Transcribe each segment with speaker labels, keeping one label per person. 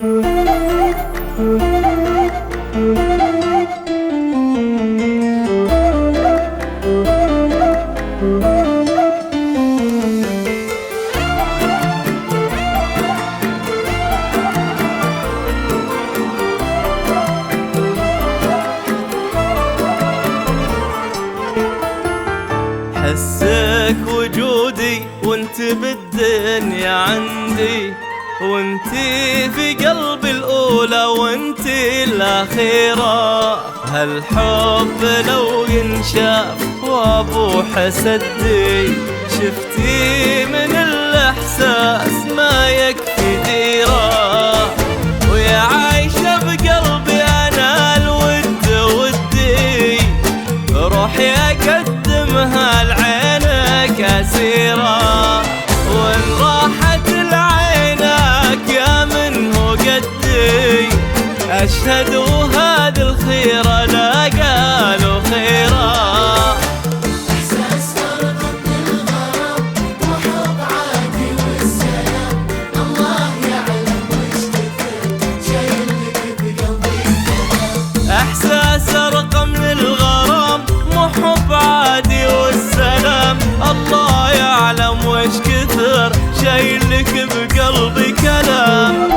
Speaker 1: حسك وجودي وانت بالدنيا عندي، وانت في قلبي الأولى وانت الأخيرة. هالحب لو ينشاف وابو حسدي، شفتي من الإحساس ما يكفي ديرة. ويا عايشة بقلبي أنا الود ودي، روحي أقدمها لعينك أسيرة. وإن راحت لعينك يا من هو قدي، أشهد وهذا الخيرة لا قالوا خيرة.
Speaker 2: إحساس فرق من الغرام وحب عادي والسلام، الله يعلم وش كثر شايلك بقلبي كلام.
Speaker 1: إحساس أرقى من الغرام وحب عادي والسلام، الله يعلم وش كثر شايلك بقلبي كلام.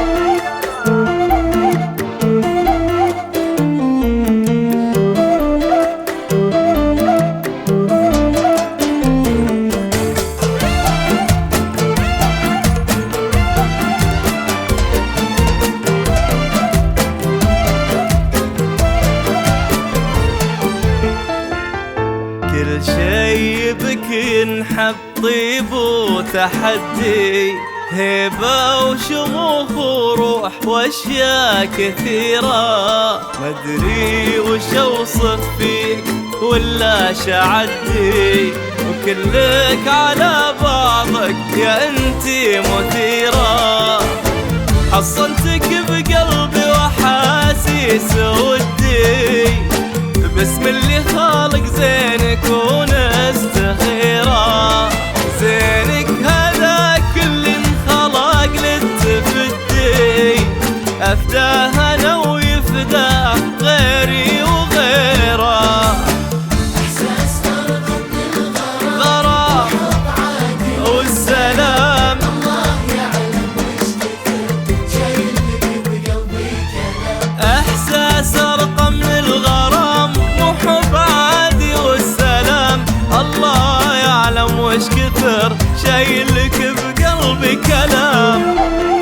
Speaker 1: كل شي بك ينحب طيب وتحدي، هيبة وشموخ وروح واشياء كثيرة. مدري وش اوصف فيك ولا شعدي، وكلك على بعضك يا انتي مثيرة. حصنتك بقلبي وحاسيس ودي، باسم اللي خالق زينك ونستخيره. زينك هذا كل انخلق للتفدي، أفداه أنا ويفداه غيري وغيره.
Speaker 2: إحساس فرق من
Speaker 1: غرام
Speaker 2: الغرام وحب عادي
Speaker 1: والسلام،
Speaker 2: الله يعلم وش كثر شايلك بقلبي كلام.
Speaker 1: إحساس أرقى من الغرام وحب عادي والسلام، الله يعلم وش كثر شايلك بقلبي كلام.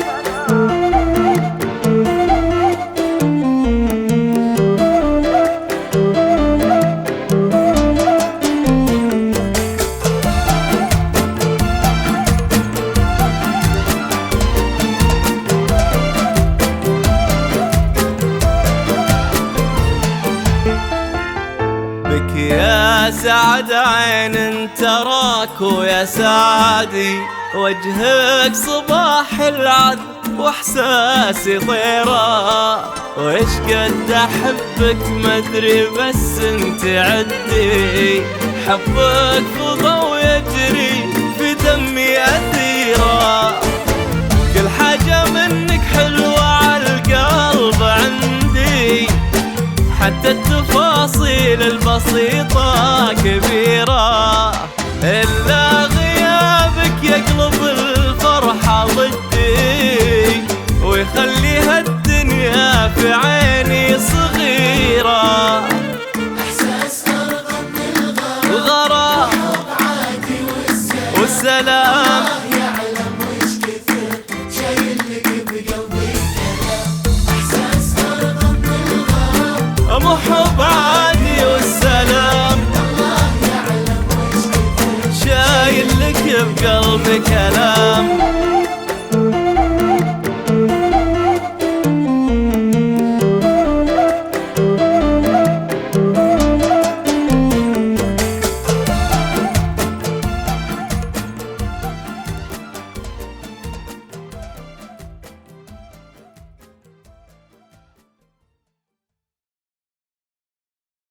Speaker 1: بك يا سعد عين تراك ويا سعدي، وجهك صباح العذب واحساسي طيرة. وإيش قد أحبك مدري بس انت عدي، حبك فضا يجري في دمي أثيرة. كل حاجة منك حلوة عالقلب عندي، حتى التفاصيل البسيطة كبيرة. إلا غيابك يقلب الفرحة ضدي، ويخليها الدنيا في عيني صغيرة.
Speaker 2: إحساس فرق من
Speaker 1: غرام
Speaker 2: الغرام وحب عادي
Speaker 1: والسلام،
Speaker 2: الله يعلم وش كثر شايلك بقلبي كلام. إحساس فرق من الغرام
Speaker 1: محب عادي والسلام،
Speaker 2: الله يعلم وش كثر
Speaker 1: شايلك بقلبي كلام.